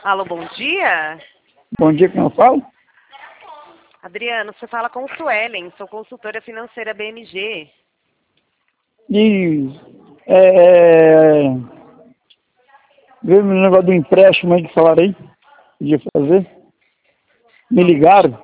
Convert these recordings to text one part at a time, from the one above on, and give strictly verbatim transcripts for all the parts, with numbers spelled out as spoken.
Alô, bom dia. Bom dia, quem eu falo? Adriano, você fala com o Suelen, sou consultora financeira B M G. E é, veio um negócio do empréstimo aí que falaram aí, podia fazer. Me Só um ligaram.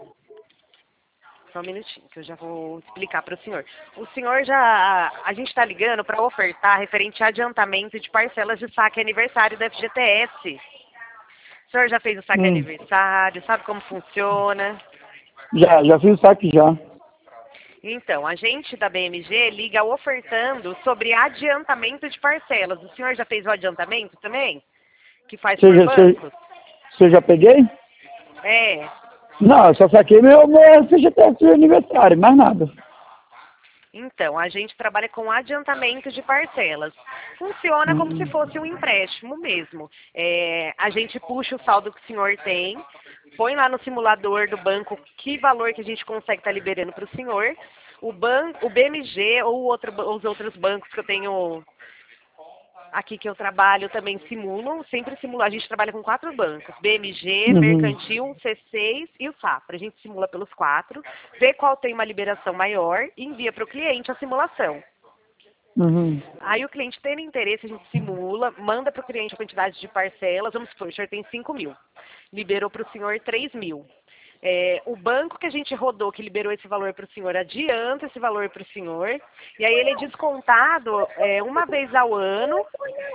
Só um minutinho, que eu já vou explicar para o senhor. O senhor já... A gente está ligando para ofertar referente a adiantamento de parcelas de saque aniversário da F G T S. O senhor já fez o saque Hum, aniversário, sabe como funciona? já, já fiz o saque já. Então, a gente da B M G liga ofertando sobre adiantamento de parcelas. O senhor já fez o adiantamento também? Que faz Você por já, você, bancos? você já peguei? É. Não, eu só saquei meu, meu F G T S de aniversário, mais nada. Então, a gente trabalha com adiantamento de parcelas. Funciona como se Hum, fosse um empréstimo mesmo. É, a gente puxa o saldo que o senhor tem, põe lá no simulador do banco que valor que a gente consegue estar liberando para o senhor. O, ban o B M G ou outro, os outros bancos que eu tenho aqui que eu trabalho também simulam, sempre simulam. A gente trabalha com quatro bancos, B M G, uhum, Mercantil, C seis e o Safra. A gente simula pelos quatro, vê qual tem uma liberação maior e envia para o cliente a simulação. uhum. Aí o cliente tendo interesse, a gente simula, manda para o cliente a quantidade de parcelas, vamos supor, o senhor tem cinco mil, liberou para o senhor três mil. É, o banco que a gente rodou, que liberou esse valor para o senhor, adianta esse valor para o senhor, e aí ele é descontado é, uma vez ao ano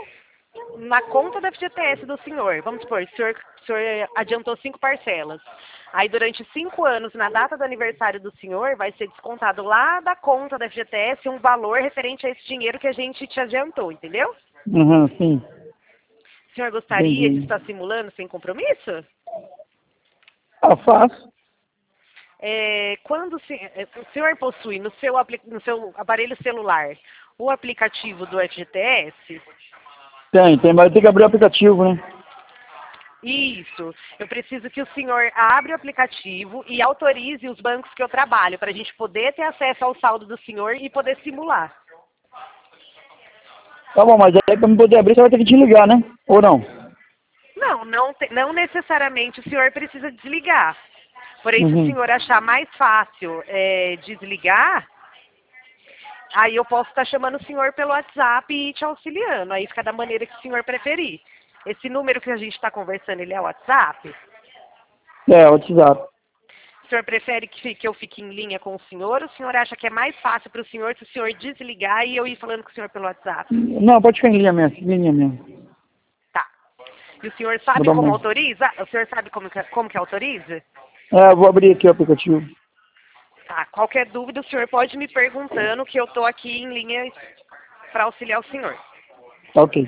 na conta da F G T S do senhor. Vamos supor, o senhor, o senhor adiantou cinco parcelas. Aí durante cinco anos, na data do aniversário do senhor, vai ser descontado lá da conta da F G T S um valor referente a esse dinheiro que a gente te adiantou, entendeu? Uhum, sim, O senhor gostaria de entendi. estar simulando sem compromisso? Ah, faço. É, quando o sen- é, o senhor possui no seu, apli- no seu aparelho celular o aplicativo do F G T S, Tem, tem, mas tem que abrir o aplicativo, né? isso. Eu preciso que o senhor abra o aplicativo e autorize os bancos que eu trabalho, para a gente poder ter acesso ao saldo do senhor e poder simular. Tá bom, mas aí pra me poder abrir você vai ter que te ligar, né? Ou não? Não, não, te- não necessariamente o senhor precisa desligar. Porém, se o Uhum. senhor achar mais fácil é, desligar, aí eu posso estar chamando o senhor pelo WhatsApp e te auxiliando. Aí fica da maneira que o senhor preferir. Esse número que a gente está conversando, ele é o WhatsApp? É, WhatsApp. O senhor prefere que, que eu fique em linha com o senhor? Ou o senhor acha que é mais fácil para o senhor se o senhor desligar e eu ir falando com o senhor pelo WhatsApp? Não, pode ficar em linha mesmo, em linha mesmo. Tá. E o senhor Vou sabe dar como uma... autoriza? O senhor sabe como que, como que autoriza? É, eu vou abrir aqui o aplicativo. Tá. Qualquer dúvida, o senhor pode me perguntando que eu estou aqui em linha para auxiliar o senhor. Tá ok.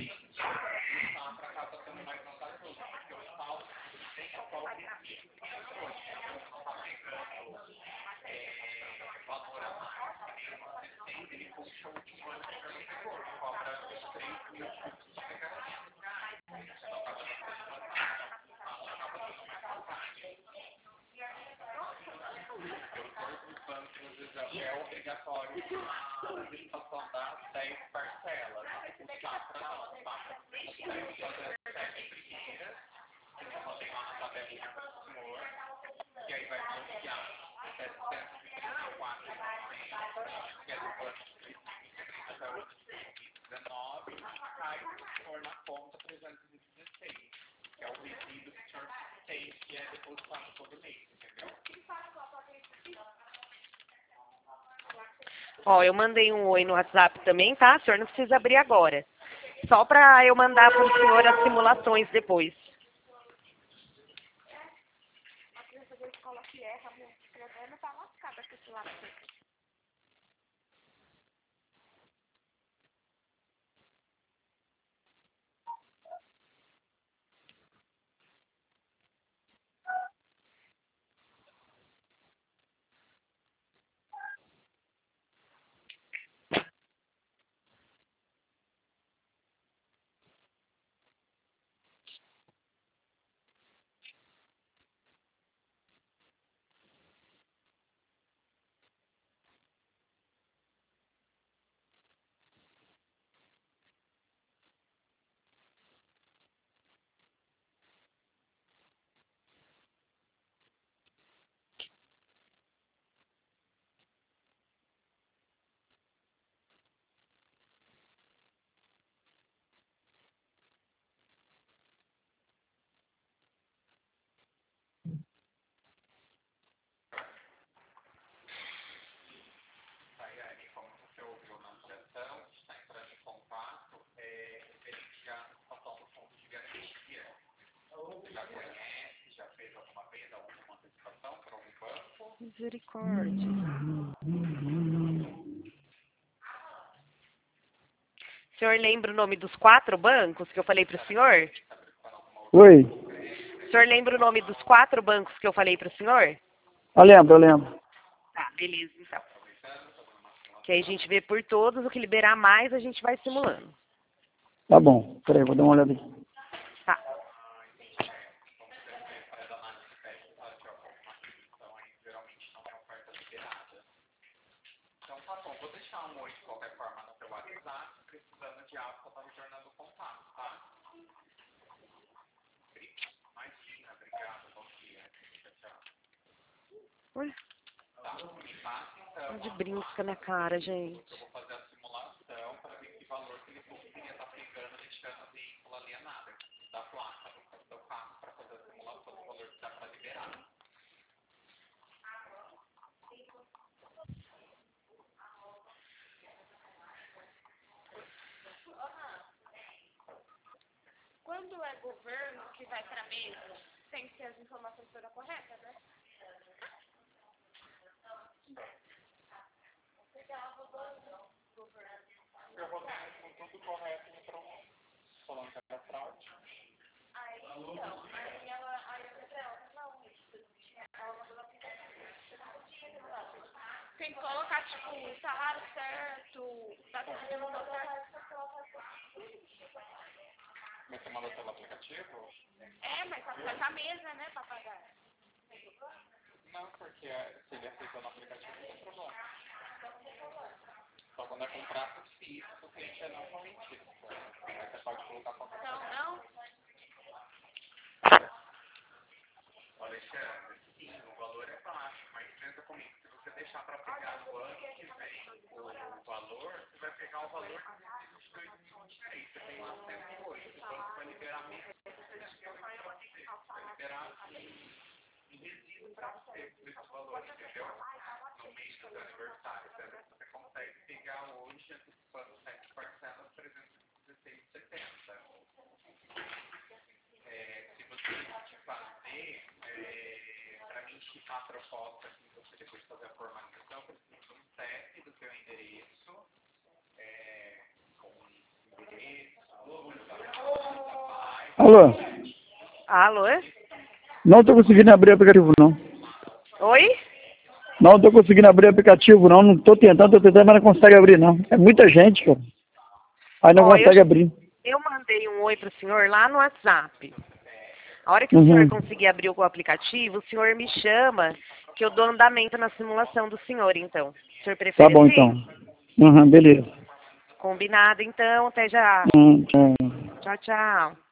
Ó, eu mandei um oi no WhatsApp também, tá? O senhor não precisa abrir agora. Só para eu mandar para o senhor as simulações depois. Misericórdia. O senhor lembra o nome dos quatro bancos que eu falei para o senhor? Oi? O senhor lembra o nome dos quatro bancos que eu falei para o senhor? Eu lembro, eu lembro. Tá, beleza, então. Que aí a gente vê por todos, o que liberar mais a gente vai simulando. Tá bom. Peraí, vou dar uma olhada aqui. Tá. Então tá bom, vou deixar um oi de qualquer forma no seu WhatsApp, precisando de algo, eu tô retornando o contato, tá? Imagina, obrigado, bom dia. Tchau, tchau. Oi? Tá, me passa então. De brinco com a minha cara, gente. Eu vou fazer a simulação para ver que valor que ele poderia estar pegando, deixando o veículo alienado da placa do seu carro para fazer a simulação do valor que dá para liberar. Quando é governo que vai para a mesa, tem que ter as informações todas corretas, né? Eu vou ter com tudo correto no pronto, falando que era fraude. Aí, então, aí ela, aí eu falei pra ela, não, ela mandou no aplicativo. Tem que colocar, tipo, o salário certo, data de demissão certa. Mas você mandou pelo aplicativo? É, mas só que vai pra mesa, né, pra pagar. Não, porque se ele aceitou no aplicativo, não tem problema. Só quando é contrato físico, o cliente é não correntista. Aí você pode colocar qualquer coisa. Então, não? Alexandre, sim, o valor é baixo, mas pensa comigo, se você deixar para pegar no ano que vem o valor, você vai pegar o valor de dois mil e vinte e três, você tem lá cento e oito, o banco vai liberar menos, vai liberar em resíduo para você, desse valor, entendeu? No mês do seu aniversário, você consegue pegar hoje, antecipando sete parcelas, trezentos e dezesseis reais e setenta centavos. É, se você fazer, é, para mim chipar a proposta aqui, você depois fazer a formalização, eu preciso de um C E P do seu endereço, é, com endereço, número da pai. Alô? Alô? Não tô conseguindo abrir o aplicativo, não. Oi? Não tô conseguindo abrir o aplicativo, não. Não tô tentando, tô tentando, mas não consegue abrir, não. É muita gente, cara. Aí não Ó, consegue eu, abrir. eu mandei um oi pro senhor lá no WhatsApp. A hora que o Uhum. senhor conseguir abrir o aplicativo, o senhor me chama, que eu dou andamento na simulação do senhor, então. O senhor prefere Tá bom, assim? então. Uhum, beleza. Combinado, então. Até já. Hum, é. Tchau, tchau.